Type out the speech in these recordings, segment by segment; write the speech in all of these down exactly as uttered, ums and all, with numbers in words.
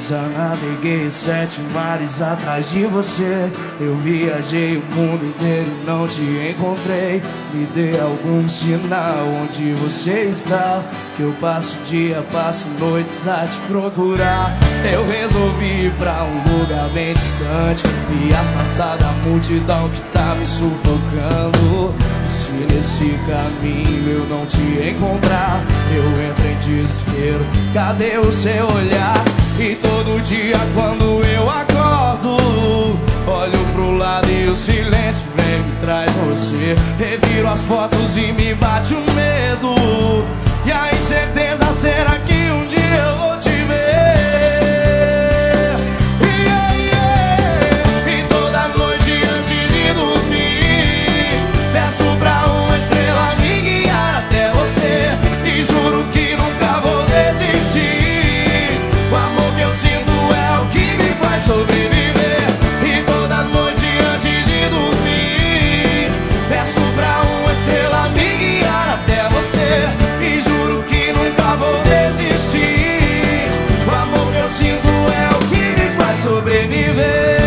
Já naveguei sete mares atrás de você. Eu viajei o mundo inteiro e não te encontrei. Me dê algum sinal onde você está, que eu passo dia, passo noites a te procurar. Eu resolvi ir pra um lugar bem distante, me afastar da multidão que tá me sufocando. E se nesse caminho eu não te encontrar, eu entro em desespero. Cadê o seu olhar? E todo dia quando eu acordo, olho pro lado e o silêncio vem me traz você. Reviro as fotos e me bate o medo, e a incerteza, será que um dia eu vou te ver? Yeah, yeah. E toda noite antes de dormir, peço pra uma estrela me guiar até você. E juro que nunca vou desistir. O amor que eu sinto é o que me faz sobreviver. E toda noite antes de dormir, peço pra uma estrela me guiar até você. E juro que nunca vou desistir. O amor que eu sinto é o que me faz sobreviver.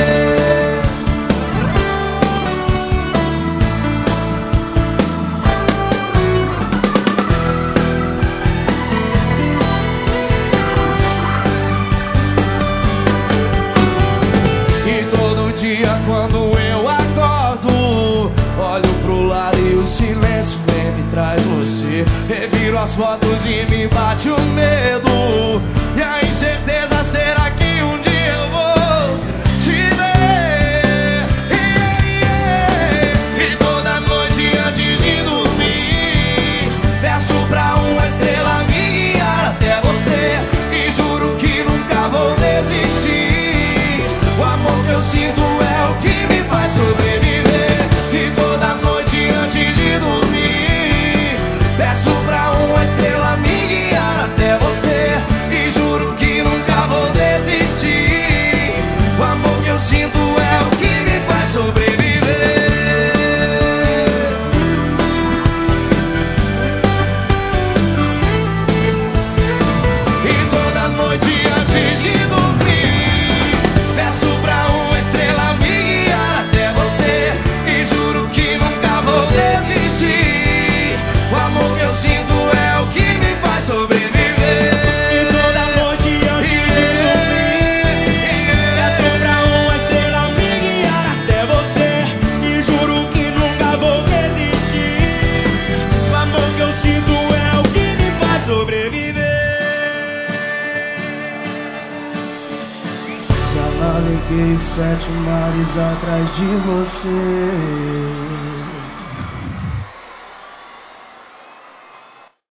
Dia quando eu acordo, olho pro lado e o silêncio vem me traz você. Reviro as fotos e me bate o medo, e a incerteza, será que um dia eu vou te ver? Yeah, yeah. E toda noite antes de dormir, peço pra uma estrela me guiar até você. E juro que nunca vou desistir. O amor que eu sinto é o que me faz sobreviver. E toda noite antes de dormir, peço pra uma estrela me guiar até você. E juro que nunca vou desistir. O amor que eu sinto é o que me faz sobreviver. E toda noite antes de dormir, peço pra uma estrela me guiar até você. E juro que nunca vou desistir. O amor que eu sinto é o que me faz sobreviver. E toda noite antes de dormir, peço pra uma estrela me guiar até você. E juro que nunca vou desistir. O amor que eu sinto é o que me faz sobreviver. Já naveguei sete mares atrás de você.